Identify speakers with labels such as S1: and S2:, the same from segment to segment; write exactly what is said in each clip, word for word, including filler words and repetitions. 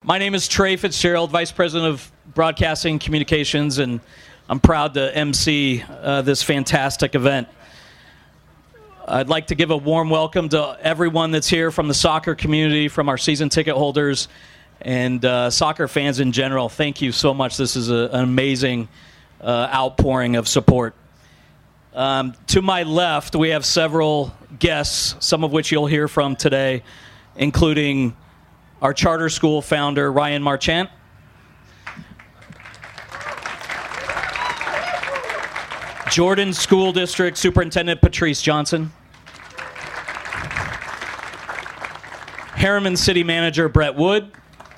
S1: My name is Trey Fitzgerald, Vice President of Broadcasting Communications, and I'm proud to emcee uh, this fantastic event. I'd like to give a warm welcome to everyone that's here from the soccer community, from our season ticket holders, and uh, soccer fans in general. Thank you so much. This is a, an amazing uh, outpouring of support. Um, to my left, we have several guests, some of which you'll hear from today, including our charter school founder, Ryan Marchant. Jordan School District Superintendent Patrice Johnson. Harriman City Manager Brett Wood.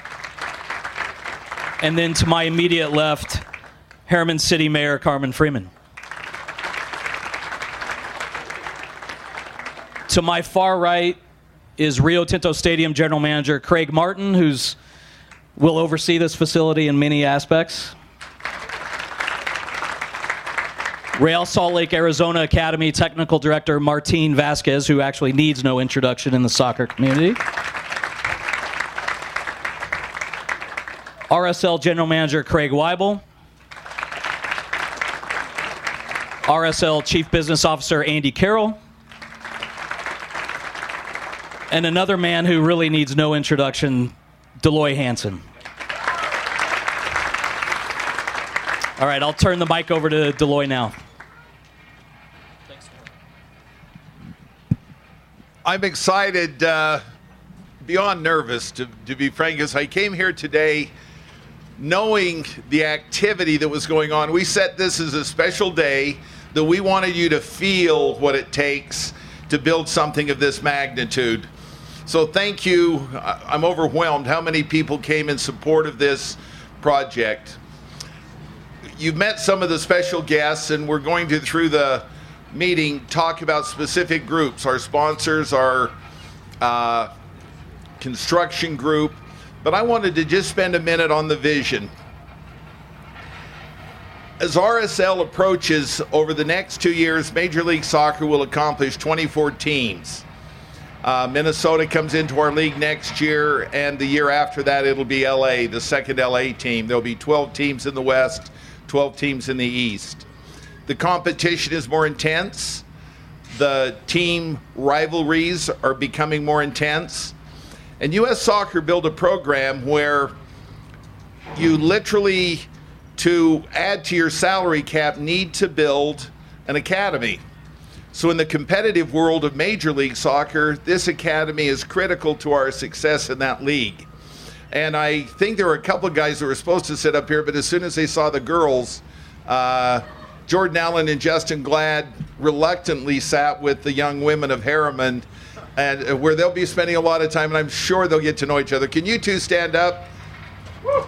S1: And then to my immediate left, Harriman City Mayor Carmen Freeman. To my far right is Rio Tinto Stadium General Manager Craig Martin, who's will oversee this facility in many aspects. Real Salt Lake, Arizona Academy Technical Director Martin Vasquez, who actually needs no introduction in the soccer community. R S L General Manager Craig Weibel. R S L Chief Business Officer Andy Carroll. And another man who really needs no introduction, Deloy Hansen. All right, I'll turn the mic over to Deloy now. Thanks.
S2: I'm excited, uh, beyond nervous, to, to be frank, as I came here today knowing the activity that was going on. We set this as a special day that we wanted you to feel what it takes to build something of this magnitude. So thank you. I'm overwhelmed how many people came in support of this project. You've met some of the special guests, and we're going to, through the meeting, talk about specific groups, our sponsors, our uh, construction group. But I wanted to just spend a minute on the vision. As R S L approaches, over the next two years, Major League Soccer will accomplish twenty-four teams. Uh, Minnesota comes into our league next year, and the year after that it'll be L A, the second L A team. There'll be twelve teams in the West, twelve teams in the East. The competition is more intense. The team rivalries are becoming more intense. And U S Soccer built a program where you literally, to add to your salary cap, need to build an academy. So in the competitive world of Major League Soccer, this academy is critical to our success in that league. And I think there were a couple of guys that were supposed to sit up here, but as soon as they saw the girls, uh, Jordan Allen and Justin Glad reluctantly sat with the young women of Harriman, and where they'll be spending a lot of time, and I'm sure they'll get to know each other. Can you two stand up? Woo.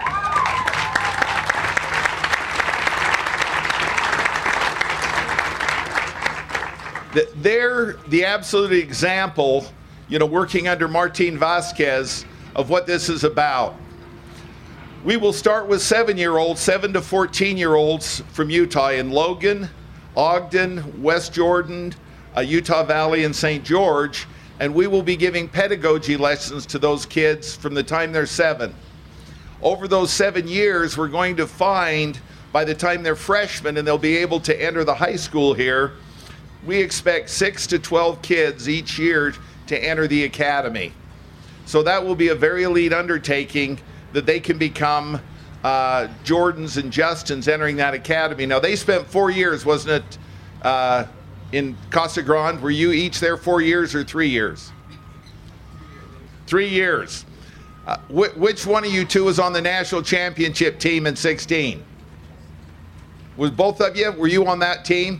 S2: They're the absolute example, you know, working under Martin Vasquez, of what this is about. We will start with seven-year-olds, seven to fourteen-year-olds from Utah in Logan, Ogden, West Jordan, uh, Utah Valley, and Saint George, and we will be giving pedagogy lessons to those kids from the time they're seven. Over those seven years, we're going to find, by the time they're freshmen and they'll be able to enter the high school here, we expect six to twelve kids each year to enter the academy. So that will be a very elite undertaking, that they can become uh, Jordans and Justins entering that academy. Now, they spent four years, wasn't it, uh, in Casa Grande? Were you each there four years or three years? Three years. Uh, wh which one of you two was on the national championship team in sixteen? Was both of you? Were you on that team?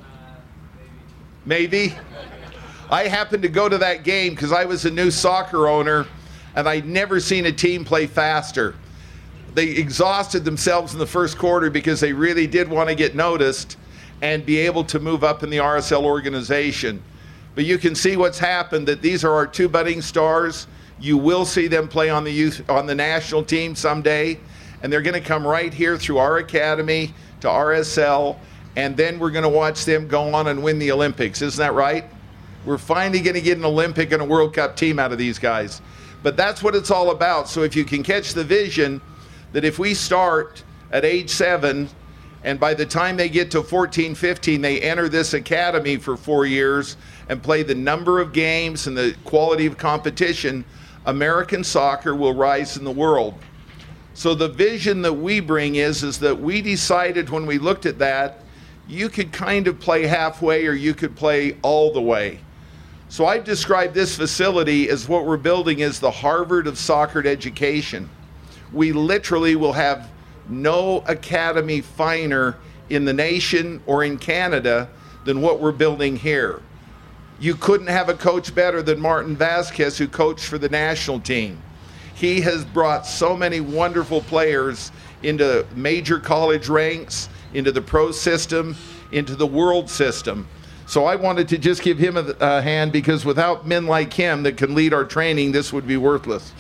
S2: Maybe. I happened to go to that game because I was a new soccer owner, and I'd never seen a team play faster. They exhausted themselves in the first quarter because they really did want to get noticed and be able to move up in the R S L organization. But you can see what's happened, that these are our two budding stars. You will see them play on the youth, on the national team someday, and they're going to come right here through our academy to R S L. And then we're going to watch them go on and win the Olympics. Isn't that right? We're finally going to get an Olympic and a World Cup team out of these guys. But that's what it's all about. So if you can catch the vision that if we start at age seven, and by the time they get to fourteen, fifteen, they enter this academy for four years and play the number of games and the quality of competition, American soccer will rise in the world. So the vision that we bring is, is that we decided when we looked at that, you could kind of play halfway or you could play all the way. So I've described this facility as what we're building is the Harvard of soccer education. We literally will have no academy finer in the nation or in Canada than what we're building here. You couldn't have a coach better than Martin Vasquez, who coached for the national team. He has brought so many wonderful players into major college ranks, into the pro system, into the world system. So I wanted to just give him a, a hand, because without men like him that can lead our training, this would be worthless.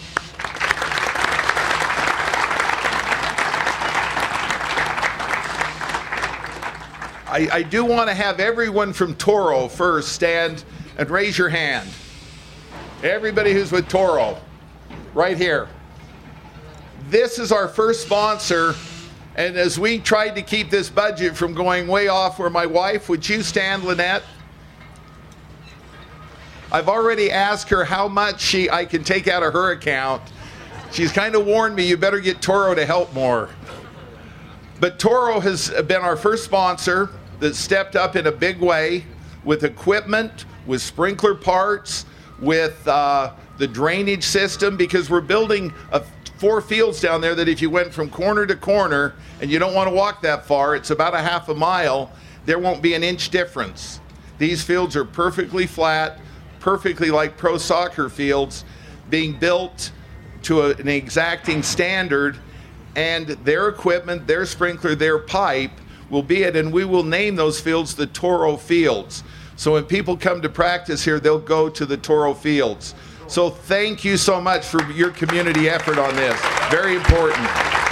S2: I, I do want to have everyone from Toro first stand and raise your hand. Everybody who's with Toro, right here. This is our first sponsor, and as we tried to keep this budget from going way off where my wife, would you stand, Lynette? I've already asked her how much she I can take out of her account. She's kind of warned me, you better get Toro to help more. But Toro has been our first sponsor that stepped up in a big way with equipment, with sprinkler parts, with uh, the drainage system, because we're building a, four fields down there that if you went from corner to corner, and you don't want to walk that far, it's about a half a mile, there won't be an inch difference. These fields are perfectly flat, perfectly like pro soccer fields, being built to a, an exacting standard, and their equipment, their sprinkler, their pipe will be it, and we will name those fields the Toro Fields. So when people come to practice here, they'll go to the Toro Fields. So thank you so much for your community effort on this. Very important.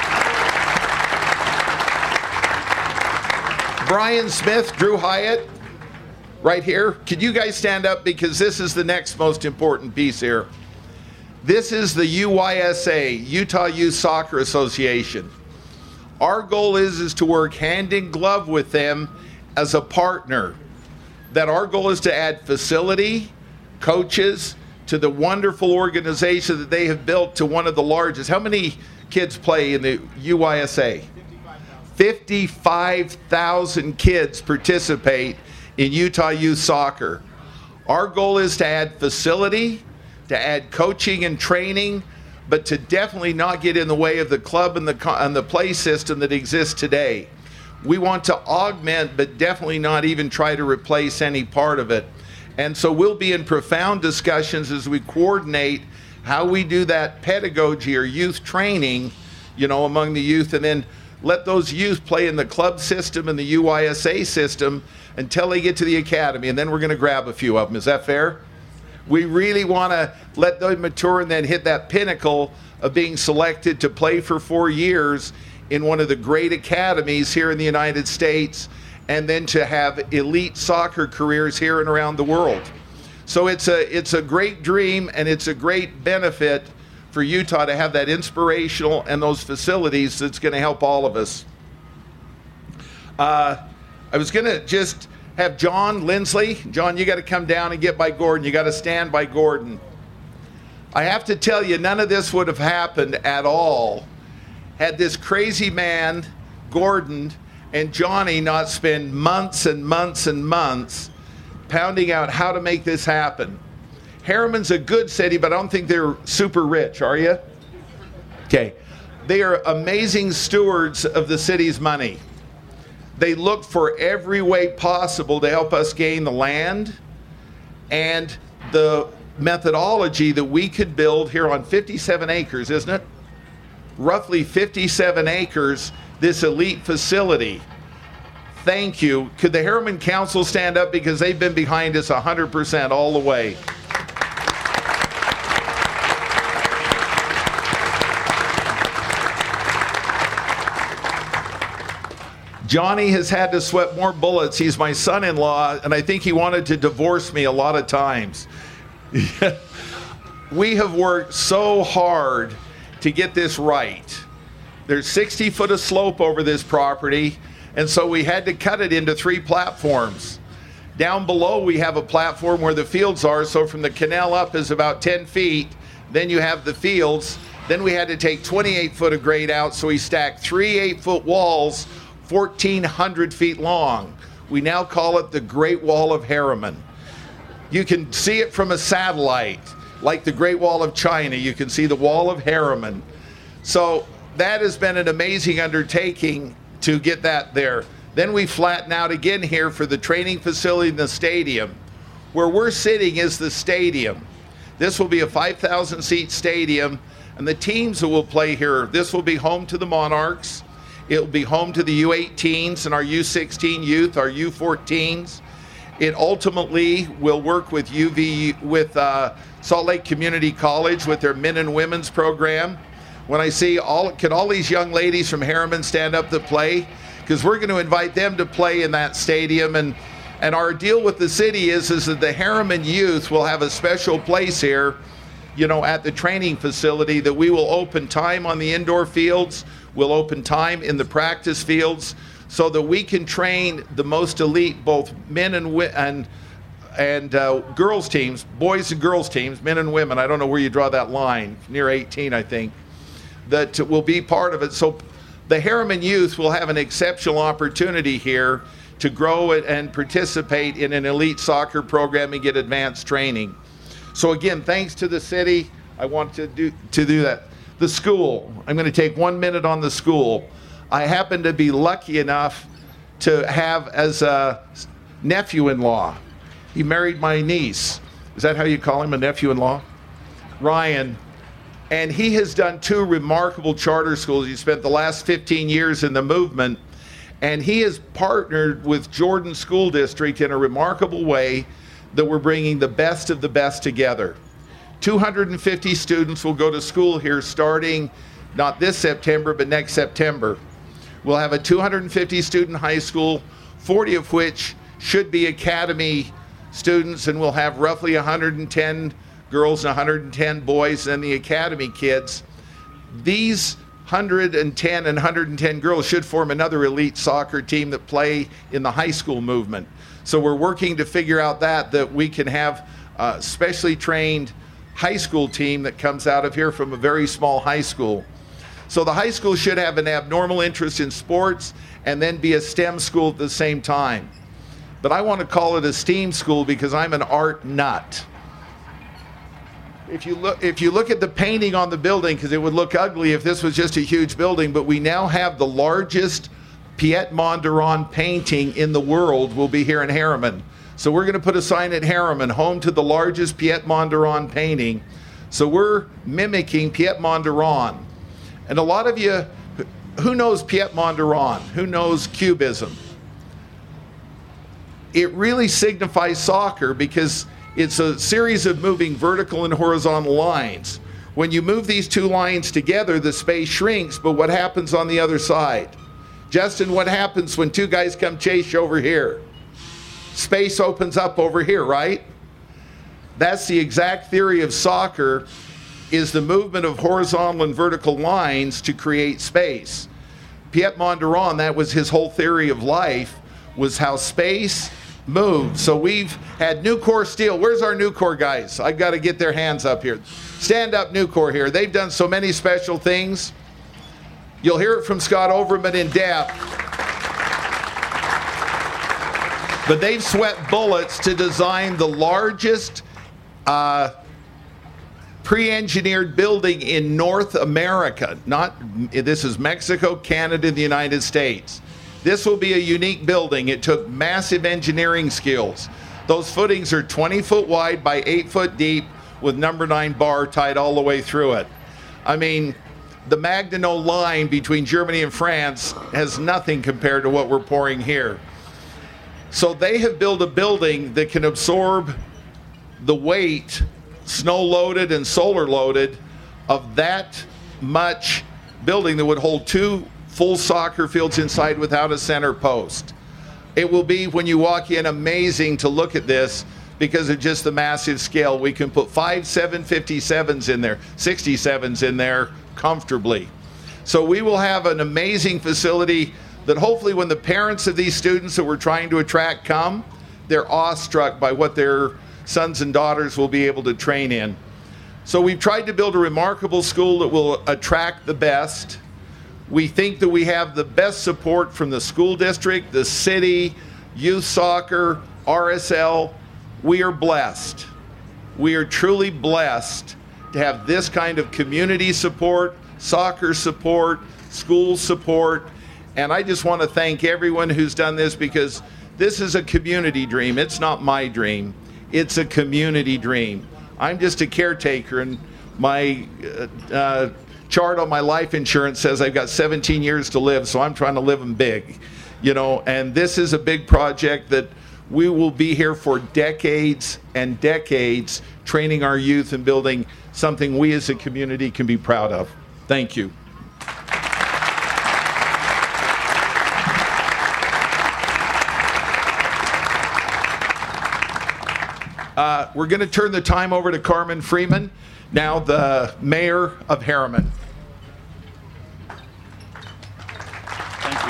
S2: Brian Smith, Drew Hyatt, right here. Could you guys stand up, because this is the next most important piece here. This is the U Y S A, Utah Youth Soccer Association. Our goal is, is to work hand in glove with them as a partner. That our goal is to add facility, coaches, to the wonderful organization that they have built to one of the largest. How many kids play in the U Y S A? fifty-five thousand kids participate in Utah Youth Soccer. Our goal is to add facility, to add coaching and training, but to definitely not get in the way of the club and the, and the play system that exists today. We want to augment, but definitely not even try to replace any part of it. And so we'll be in profound discussions as we coordinate how we do that pedagogy or youth training, you know, among the youth, and then let those youth play in the club system and the U Y S A system until they get to the academy, and then we're going to grab a few of them. Is that fair? We really want to let them mature and then hit that pinnacle of being selected to play for four years in one of the great academies here in the United States, and then to have elite soccer careers here and around the world. So it's a, it's a great dream, and it's a great benefit for Utah to have that inspirational and those facilities that's going to help all of us. Uh, I was going to just have John Lindsley. John, you got to come down and get by Gordon. You got to stand by Gordon. I have to tell you, none of this would have happened at all had this crazy man, Gordon, and Johnny not spend months and months and months pounding out how to make this happen. Harriman's a good city, but I don't think they're super rich, are you? Okay. They are amazing stewards of the city's money. They look for every way possible to help us gain the land and the methodology that we could build here on fifty-seven acres, isn't it? Roughly fifty-seven acres, this elite facility. Thank you. Could the Harriman Council stand up, because they've been behind us one hundred percent all the way. Johnny has had to sweat more bullets. He's my son-in-law, and I think he wanted to divorce me a lot of times. we have worked so hard to get this right. There's sixty foot of slope over this property, and so we had to cut it into three platforms. Down below we have a platform where the fields are, so from the canal up is about ten feet, then you have the fields. Then we had to take twenty-eight foot of grade out, so we stacked three eight foot walls, fourteen hundred feet long. We now call it the Great Wall of Harriman. You can see it from a satellite, like the Great Wall of China. You can see the Wall of Harriman. So that has been an amazing undertaking to get that there. Then we flatten out again here for the training facility in the stadium. Where we're sitting is the stadium. This will be a five thousand seat stadium, and the teams that will play here, this will be home to the Monarchs. It will be home to the U eighteens and our U sixteen youth, our U fourteens. It ultimately will work with U V, with uh, Salt Lake Community College with their men and women's program. When I see all, can all these young ladies from Harriman stand up to play? Because we're going to invite them to play in that stadium. And, and our deal with the city is, is that the Harriman youth will have a special place here, you know, at the training facility, that we will open time on the indoor fields, we'll open time in the practice fields, so that we can train the most elite, both men and wi- and and uh, girls teams, boys and girls teams, men and women. I don't know where you draw that line, near eighteen, I think, that will be part of it. So the Harriman youth will have an exceptional opportunity here to grow and participate in an elite soccer program and get advanced training. So again, thanks to the city, I want to do to do that. The school, I'm going to take one minute on the school. I happen to be lucky enough to have as a nephew-in-law. He married my niece. Is that how you call him, a nephew-in-law? Ryan. And he has done two remarkable charter schools. He spent the last fifteen years in the movement, and he has partnered with Jordan School District in a remarkable way that we're bringing the best of the best together. two hundred fifty students will go to school here starting not this September, but next September. We'll have a two hundred fifty student high school, forty of which should be academy students, and we'll have roughly one hundred ten girls and one hundred ten boys and the academy kids. These one hundred ten and one hundred ten girls should form another elite soccer team that play in the high school movement. So we're working to figure out that, that we can have a specially trained high school team that comes out of here from a very small high school. So the high school should have an abnormal interest in sports and then be a STEM school at the same time. But I want to call it a STEAM school because I'm an art nut. If you look, if you look at the painting on the building, because it would look ugly if this was just a huge building, but we now have the largest Piet Mondrian painting in the world will be here in Harriman. So we're going to put a sign at Harriman, home to the largest Piet Mondrian painting. So we're mimicking Piet Mondrian. And a lot of you, who knows Piet Mondrian? Who knows Cubism? It really signifies soccer because it's a series of moving vertical and horizontal lines. When you move these two lines together, the space shrinks, but what happens on the other side? Justin, what happens when two guys come chase you over here? Space opens up over here, right? That's the exact theory of soccer, is the movement of horizontal and vertical lines to create space. Piet Mondrian, that was his whole theory of life, was how space moved. So we've had Nucor Steel. Where's our Nucor guys? I've got to get their hands up here. Stand up, Nucor here. They've done so many special things. You'll hear it from Scott Overman in depth. But they've sweat bullets to design the largest uh, pre-engineered building in North America. Not, this is Mexico, Canada, and the United States. This will be a unique building. It took massive engineering skills. Those footings are twenty foot wide by eight foot deep with number nine bar tied all the way through it. I mean, the Maginot Line between Germany and France has nothing compared to what we're pouring here. So they have built a building that can absorb the weight, snow loaded and solar loaded, of that much building that would hold two full soccer fields inside without a center post. It will be, when you walk in, amazing to look at this because of just the massive scale. We can put five seven fifty-sevens in there, sixty-sevens in there comfortably. So we will have an amazing facility that hopefully when the parents of these students that we're trying to attract come, they're awestruck by what their sons and daughters will be able to train in. So we've tried to build a remarkable school that will attract the best. We think that we have the best support from the school district, the city, youth soccer, R S L. We are blessed. We are truly blessed to have this kind of community support, soccer support, school support. And I just want to thank everyone who's done this, because this is a community dream. It's not my dream. It's a community dream. I'm just a caretaker, and my uh, uh, chart on my life insurance says I've got seventeen years to live, so I'm trying to live them big, you know. And this is a big project that we will be here for decades and decades, training our youth and building something we as a community can be proud of. Thank you. Uh, we're going to turn the time over to Carmen Freeman, now the mayor of Herriman.
S3: Thank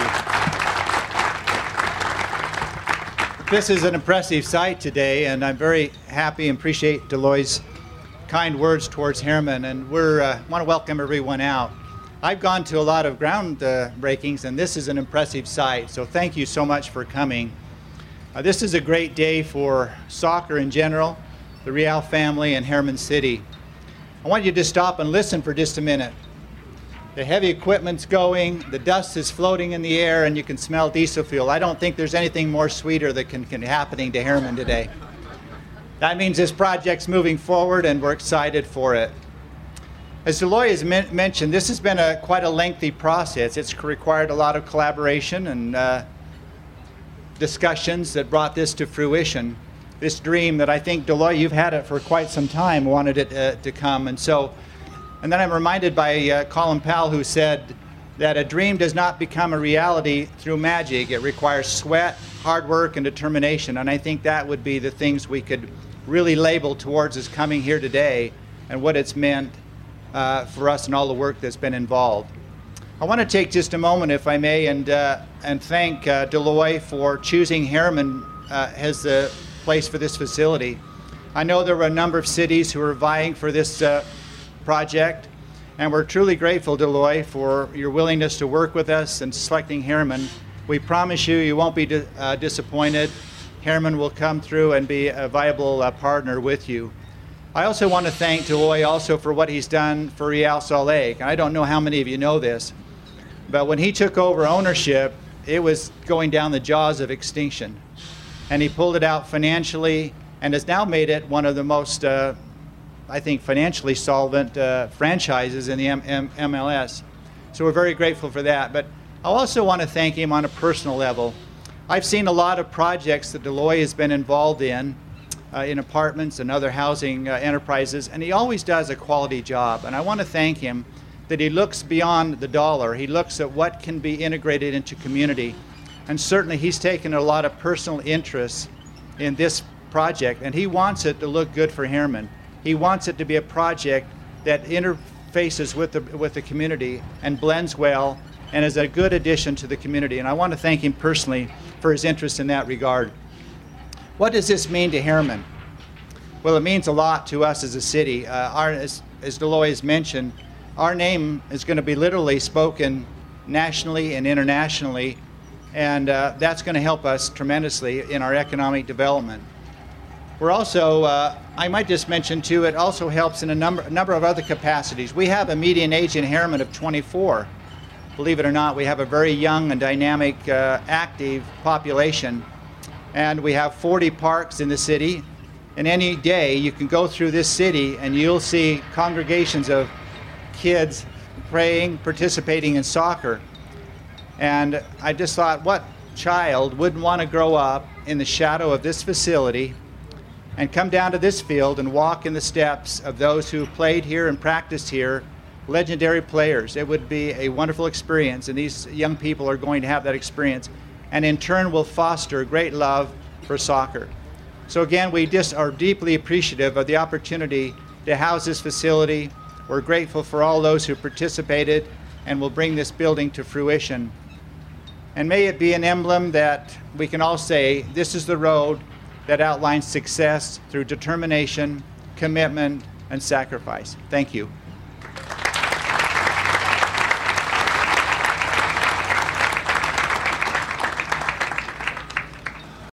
S3: you. This is an impressive sight today, and I'm very happy and appreciate Deloy's kind words towards Herriman, and we uh, want to welcome everyone out. I've gone to a lot of ground uh, breakings, and this is an impressive sight, so thank you so much for coming. Uh, this is a great day for soccer in general, the Real family, and Herriman City. I want you to stop and listen for just a minute. The heavy equipment's going, the dust is floating in the air, and you can smell diesel fuel. I don't think there's anything more sweeter that can, can happening to Herriman today. That means this project's moving forward, and we're excited for it. As Deloy has men mentioned, this has been a quite a lengthy process. It's required a lot of collaboration and uh, discussions that brought this to fruition. This dream that I think, Deloy, you've had it for quite some time, wanted it uh, to come. And so, and then I'm reminded by uh, Colin Powell, who said that a dream does not become a reality through magic. It requires sweat, hard work, and determination. And I think that would be the things we could really label towards us coming here today and what it's meant uh, for us and all the work that's been involved. I want to take just a moment, if I may, and, uh, and thank uh, Deloy for choosing Herriman uh, as the place for this facility. I know there were a number of cities who were vying for this uh, project, and we're truly grateful, Deloy, for your willingness to work with us and selecting Herriman. We promise you, you won't be di uh, disappointed. Herriman will come through and be a viable uh, partner with you. I also want to thank Deloy also for what he's done for Real Salt Lake. And I don't know how many of you know this, but when he took over ownership, it was going down the jaws of extinction. And he pulled it out financially and has now made it one of the most, uh, I think, financially solvent uh, franchises in the M M MLS. So we're very grateful for that. But I also want to thank him on a personal level. I've seen a lot of projects that Deloy has been involved in, uh, in apartments and other housing uh, enterprises, and he always does a quality job. And I want to thank him that he looks beyond the dollar. He looks at what can be integrated into community. And certainly he's taken a lot of personal interest in this project, and he wants it to look good for Herriman. He wants it to be a project that interfaces with the, with the community and blends well and is a good addition to the community. And I want to thank him personally for his interest in that regard. What does this mean to Herriman? Well, it means a lot to us as a city. Uh, our, as, as Deloy has mentioned, our name is going to be literally spoken nationally and internationally, and uh, that's going to help us tremendously in our economic development. We're also, uh, I might just mention too, it also helps in a number, a number of other capacities. We have a median age in Herriman of twenty-four. Believe it or not, we have a very young and dynamic, uh, active population, and we have forty parks in the city. And any day you can go through this city and you'll see congregations of kids praying, participating in soccer. And I just thought, what child wouldn't want to grow up in the shadow of this facility and come down to this field and walk in the steps of those who played here and practiced here, legendary players? It would be a wonderful experience, and these young people are going to have that experience, and in turn will foster great love for soccer. So again, we just are deeply appreciative of the opportunity to house this facility. We're grateful for all those who participated and will bring this building to fruition. And may it be an emblem that we can all say, this is the road that outlines success through determination, commitment, and sacrifice. Thank you.